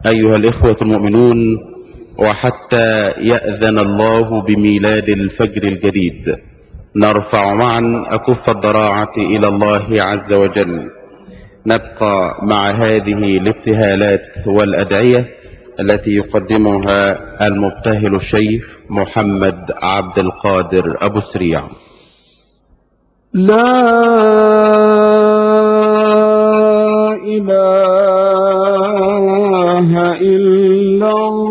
أيها الإخوة المؤمنون، وحتى يأذن الله بميلاد الفجر الجديد نرفع معا أكف الضراعة إلى الله عز وجل. نبقى مع هذه الابتهالات والأدعية التي يقدمها المبتهل الشيخ محمد عبد القادر أبو سريع. لا إله إلا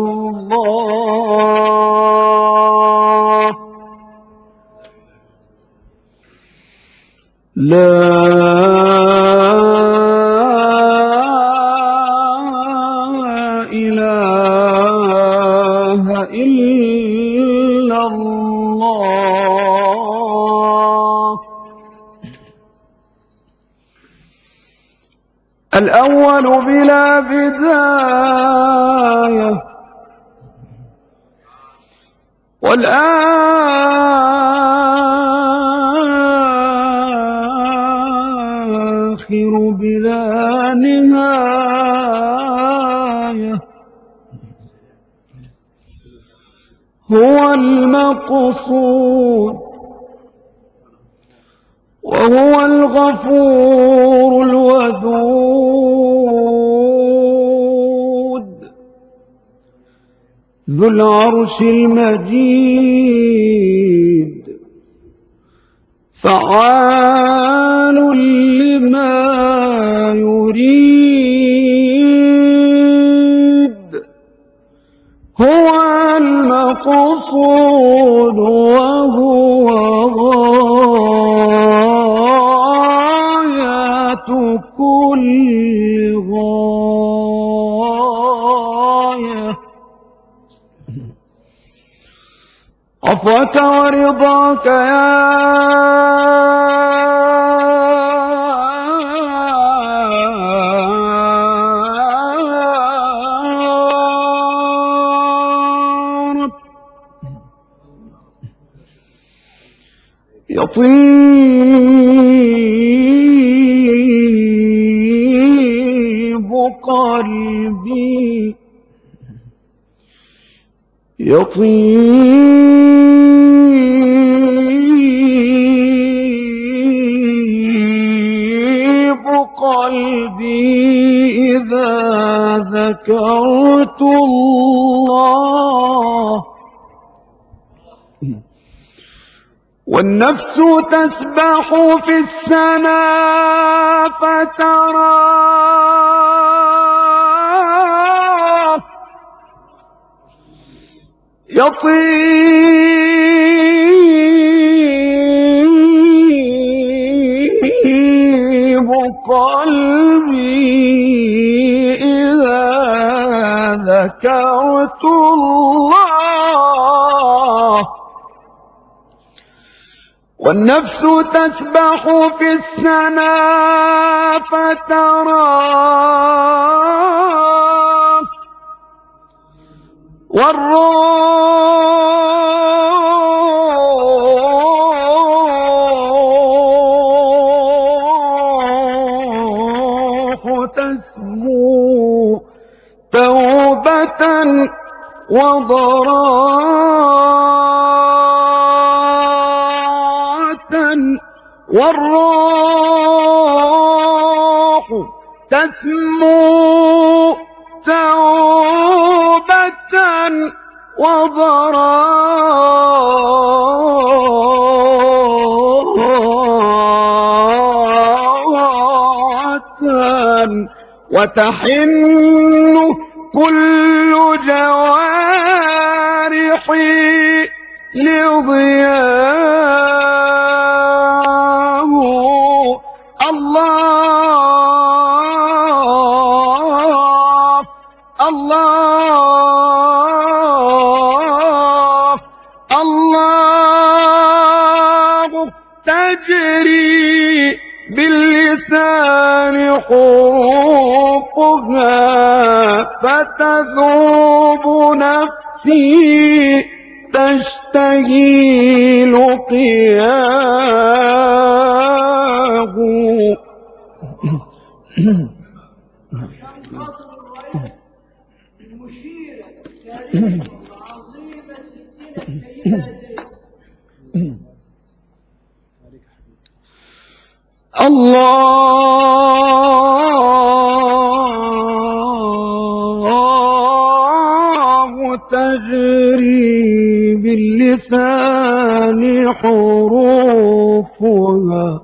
الله، لا إله إلا الله. الأول بلا بداية، والآخر بلا نهاية. هو المقصود وهو الغفور الودود، ذو العرش المجيد، فعال لما يريد. هو المقصود وهو غاية كل غاية. عفوك ورضاك يا رب، يطيب قلبي، يطيب قلبي إذا ذكرت الله. والنفس تسبح في السنا فترى يطيب قلبي إذا ذكرت الله. والنفس تسبح في السنا فترى والروح تسمو توبة وضراعة. والروح تسمو توبة وضراعة، وتحن كل جوارحي لضياه. الله الله الله، تجري باللسان حروفها فتذوب نفسي تشتهي لقياه. الله تجري باللسان حروفها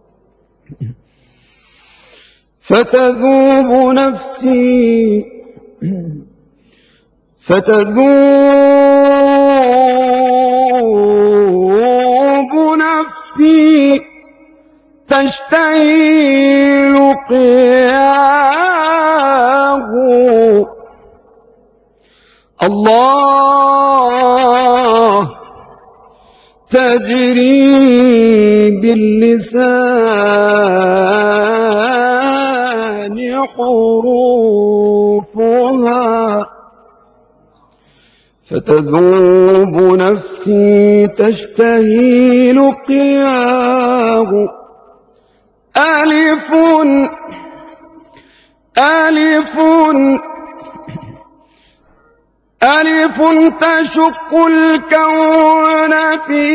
فتذوب نفسي تشتهي لقياه الله تجري باللسان حروفها فتذوب نفسي تشتهي لقياه ألف ألف ألف تشق الكون في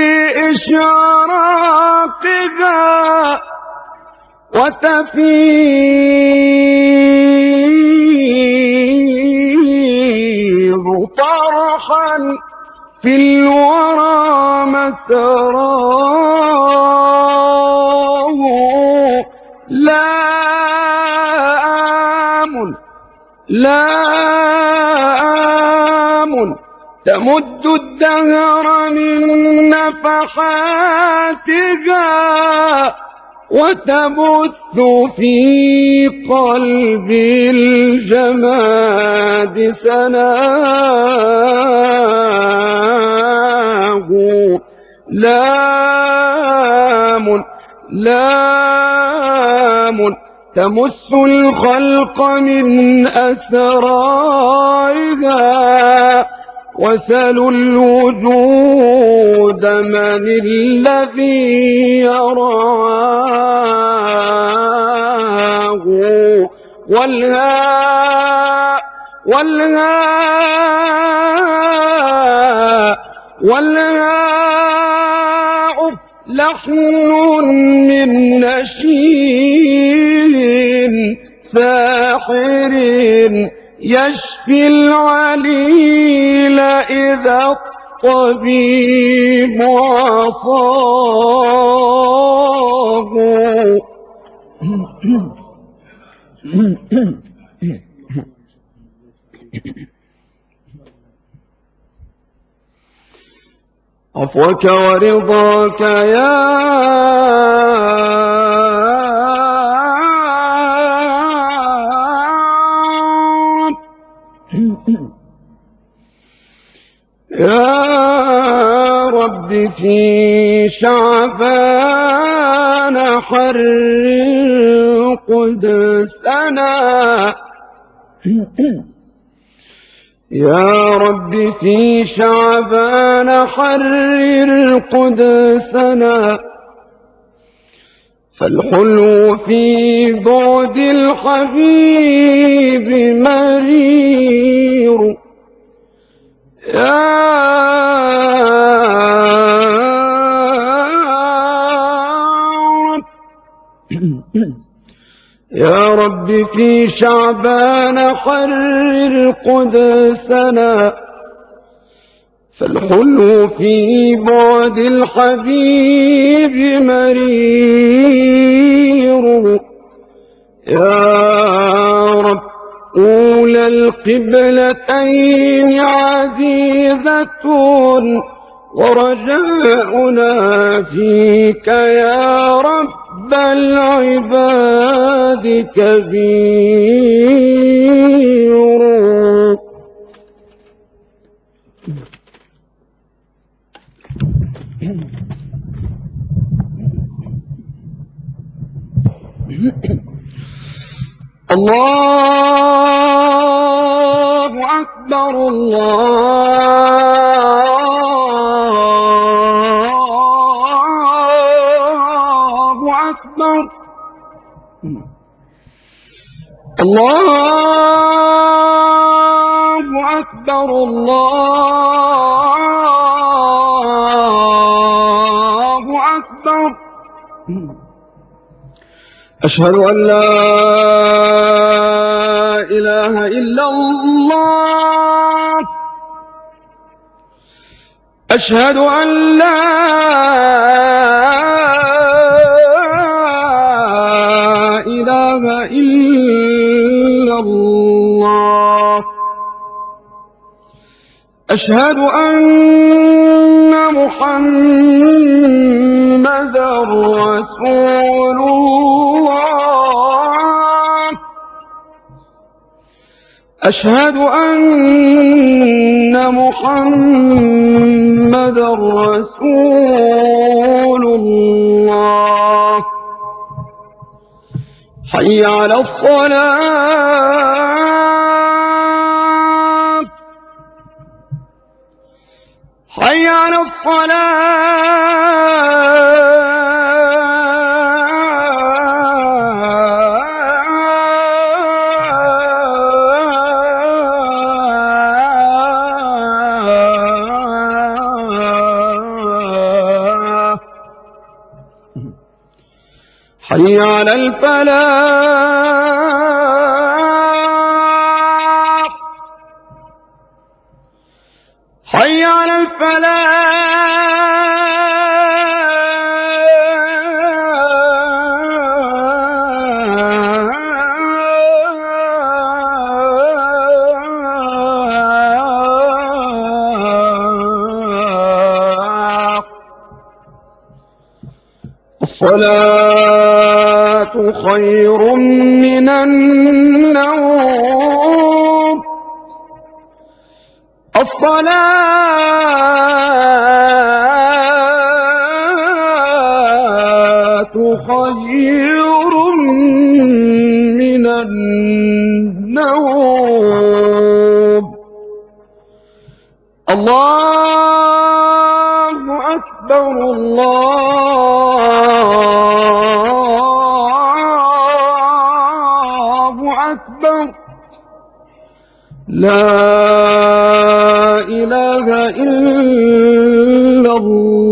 إشراقها وتفيض طرحا في الورى مسراه لام تمد الدهر من نفحاتها وتبث في قلب الجماد سناه لام تمس الخلق من أسرارها وسلوا الوجود من الذي يراه والهاء لحن من نشيد ساحر يشفي العليل إذا الطبيب عصاه عفوك ورضاك يا رب في شعبان حرر قدسنا يا رب في شعبان حرر قدسنا فالحلو في بعد الحبيب مرير يا رب في شعبان حرر قدسنا فالحلو في بعد الحبيب مرير يا رب أولى القبلتين عزيزة ورجاؤنا فيك يا رب العباد كبير الله أكبر الله أكبر الله أكبر الله أكبر. أشهد أن لا إله إلا الله. أشهد أن لا إله إلا الله. أشهد أن محمدًا رسول الله. أشهد أن محمدًا رسول الله. حي على الصلاة. حي على الصلاة. حي على الفلاح. حي على الفلاح. الصلاة خير من النوم. الصلاة خير من النوم. الله أكبر الله أكبر. لا إله إلا الله.